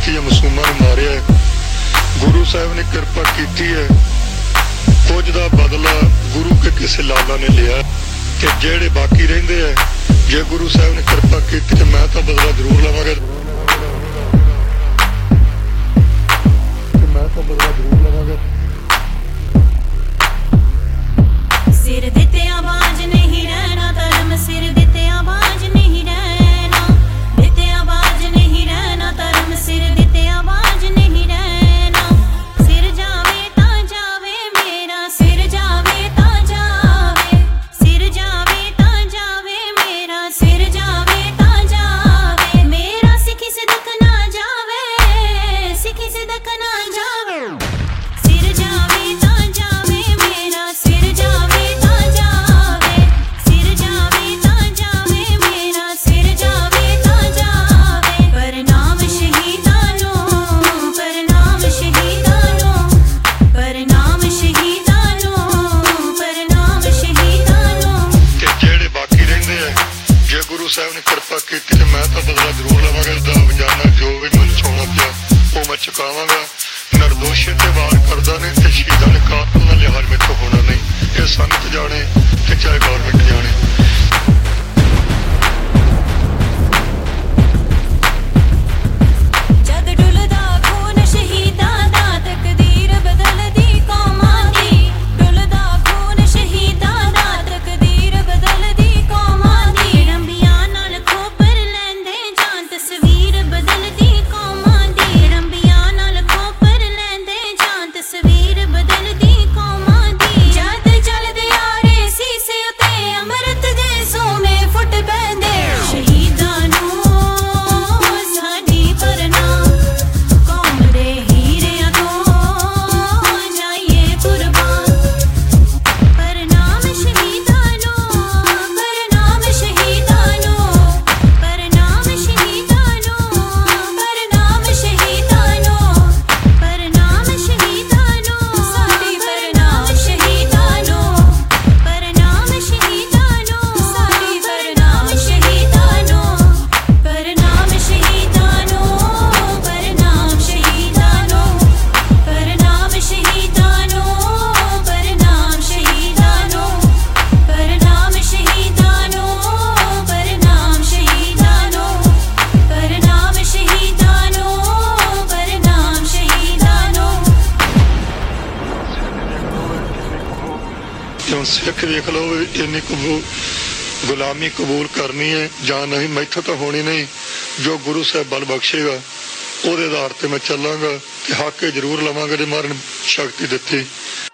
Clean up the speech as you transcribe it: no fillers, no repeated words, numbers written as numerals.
ਕੀਤੀ ਹੈ, ਮਾਸੂਮਾਂ ਨੂੰ ਮਾਰਿਆ ਹੈ। ਗੁਰੂ ਸਾਹਿਬ ਨੇ ਕਿਰਪਾ ਕੀਤੀ ਹੈ, ਕੁਝ ਦਾ ਬਦਲਾ ਗੁਰੂ ਕੇ ਕਿਸੇ ਲਾਲਾ ਨੇ ਲਿਆ ਤੇ ਜਿਹੜੇ ਬਾਕੀ ਰਹਿੰਦੇ ਆ, ਜੇ ਗੁਰੂ ਸਾਹਿਬ ਨੇ ਕਿਰਪਾ ਕੀਤੀ ਤੇ ਮੈਂ ਤਾਂ ਬਦਲਾ ਜ਼ਰੂਰ ਲਵਾਂਗਾ। ਸਿਰ ਦਿੱਤੇ ਆਵਾਜ਼ ਨਹੀਂ ਰਹਿਣਾ ਧਰਮ, ਸਿਰ ਦਿੱਤੇ ਆਵਾਜ਼ ਨਹੀਂ ਰਹਿਣਾ, ਦਿੱਤੇ ਆਵਾਜ਼ ਨਹੀਂ ਰਹਿਣਾ ਧਰਮ, ਸਿਰ ਦਿੱਤੇ ਆਵਾਜ਼ ਨਹੀਂ ਰਹਿਣਾ। ਸਿਰ ਜਾਵੇ ਤਾਂ ਜਾਵੇ ਮੇਰਾ, ਸਿਰ ਜਾਵੇ ਤਾਂ ਜਾਵੇ, ਸਿਰ ਜਾਵੇ ਤਾਂ ਜਾਵੇ ਮੇਰਾ, ਸਿਰ ਜਾਵੇ ਤਾਂ ਜਾਵੇ ਮੇਰਾ। ਸਿੱਖੀ ਸਿਦਕ ਨਾ ਜਾਵੇ, ਸਿੱਖੀ ਸਿਦਕ ਨਾ ਜਾਵੇ, ਸਿਰ ਜਾਵੇ ਤਾਂ ਜਾਵੇ ਮੇਰਾ, ਸਿਰ ਜਾਵੇ ਤਾਂ ਜਾਵੇ, ਸਿਰ ਜਾਵੇ ਤਾਂ ਜਾਵੇ ਮੇਰਾ, ਸਿਰ ਜਾਵੇ ਤਾਂ ਜਾਵੇ। ਪ੍ਰਣਾਮ ਸ਼ਹੀਦਾਂ ਨੂੰ, ਪ੍ਰਣਾਮ ਸ਼ਹੀਦਾਂ ਨੂੰ, ਪ੍ਰਣਾਮ ਸ਼ਹੀਦਾਂ ਨੂੰ, ਪ੍ਰਣਾਮ ਸ਼ਹੀਦਾਂ ਨੂੰ। ਤੇ ਜਿਹੜੇ ਬਾਕੀ ਰਹਿੰਦੇ ਆ, ਜੇ ਗੁਰੂ ਸਾਹਿਬ ਨੇ ਕਿਰਪਾ ਕੀਤੀ ਤੇ ਮੈਂ ਤਾਂ ਬਦਲਾ ਜ਼ਰੂਰ ਲਵਾਂਗਾ। ਦਾ ਵਜਾਨਾ ਜੋ ਵੀ ਮੈਨੂੰ ਛੋਣਾ ਪਿਆ ਉਹ ਮੈਂ ਚੁਕਾਵਾਂਗਾ। ਨਿਰਦੋਸ਼ੀ ਤੇ ਵਾਰ ਕਰਦਾ ਨੇ ਤੇ ਸ਼ਹੀਦਾਂ ਨੇ ਕਾਤਲ ਨਾਲ ਲਿਹਾਜ਼ ਮੇਥੋਂ ਹੋਣਾ ਨਹੀਂ। ਇਹ ਸੰਤ ਜਾਣੇ ਤੇ ਚਾਹੇ ਗੌਰਮੈਂਟ ਜਾਣੇ। ਜਦ ਡੁੱਲਦਾ ਖੂਨ ਸ਼ਹੀਦਾਂ ਦਾ, ਤਕਦੀਰ ਬਦਲਦੀ ਕੌਮਾਂ ਦੀ, ਡੁੱਲਦਾ ਖੂਨ ਸ਼ਹੀਦਾਂ ਦਾ, ਤਕਦੀਰ ਬਦਲਦੀ ਕੌਮਾਂ ਦੀ। ਰੰਬੀਆਂ ਨਾਲ ਖੋਪਰ ਲੈਂਦੇ ਜਾਂ ਤਸਵੀਰ ਬਦਲਦੀ ਕੌਮਾਂ ਦੀ, ਰੰਬੀਆਂ ਨਾਲ ਖੋਪਰ ਲੈਂਦੇ ਜਾਂ ਤਸਵੀਰ ਬਦਲਦੀ ਕੌਮਾਂ ਦੀ। ਜਦ ਚੱਲਦੇ ਆ ਰਹੇ ਸੀਸੇ ਉਤੇ ਅੰਮ੍ਰਿਤ ਦੇ ਸੋਮੇ ਫੁੱਟ ਪੈਂਦੇ, ਸ਼ਹੀਦਾਂ ਨੂੰ ਸਾਡੀ ਪ੍ਰਣਾਮ, ਕੌਮ ਦੇ ਹੀਰਿਆਂ ਤੋਂ ਜਾਈਏ ਕੁਰਬਾਨ। ਪ੍ਰਣਾਮ ਸ਼ਹੀਦਾਂ ਨੂੰ, ਪ੍ਰਣਾਮ ਸ਼ਹੀਦਾਂ ਨੂੰ, ਪ੍ਰਣਾਮ ਸ਼ਹੀਦਾਂ ਨੂੰ, ਪ੍ਰਣਾਮ ਸ਼ਹੀਦਾਂ ਨੂੰ, ਪ੍ਰਣਾਮ ਸ਼ਹੀਦਾਂ ਨੂੰ, ਸਾਡੀ ਪ੍ਰਣਾਮ ਸ਼ਹੀਦਾਂ ਨੂੰ, ਪ੍ਰਣਾਮ ਸ਼ਹੀਦਾਂ ਨੂੰ, ਸਾਡੀ ਪ੍ਰਣਾਮ ਸ਼ਹੀਦਾਂ ਨੂੰ, ਪ੍ਰਣਾਮ ਸ਼ਹੀਦਾਂ ਨੂੰ, ਪ੍ਰਣਾਮ ਸ਼ਹੀਦਾਂ ਨੂੰ, ਪ੍ਰਣਾਮ ਸ਼ਹੀਦਾਂ ਨੂੰ, ਪ੍ਰਣਾਮ ਸ਼ਹੀਦਾਂ ਨੂੰ, ਪ੍ਰਣਾਮ ਸ਼ਹੀਦਾਂ ਨੂੰ, ਪ੍ਰਣਾਮ ਸ਼ਹੀਦਾਂ ਨੂੰ, ਪ੍ਰਣਾਮ ਸ਼ਹੀਦਾਂ ਨੂੰ, ਪ੍ਰਣਾਮ ਸ਼ਹੀਦਾਂ ਨੂੰ। ਹੁਣ ਸਿੱਖ ਵੇਖ ਲਓ ਵੀ ਇੰਨੀ ਗੁਲਾਮੀ ਕਬੂਲ ਕਰਨੀ ਹੈ ਜਾਂ ਨਹੀਂ, ਮੈਥੋਂ ਤਾਂ ਹੋਣੀ ਨਹੀਂ। ਜੋ ਗੁਰੂ ਸਾਹਿਬ ਬਲ ਬਖਸ਼ੇਗਾ ਉਹਦੇ ਆਧਾਰ ਤੇ ਮੈਂ ਚੱਲਾਂਗਾ ਤੇ ਹੱਕ ਜ਼ਰੂਰ ਲਵਾਂਗਾ ਜੇ ਮਾਰਨ ਸ਼ਕਤੀ ਦਿੱਤੀ।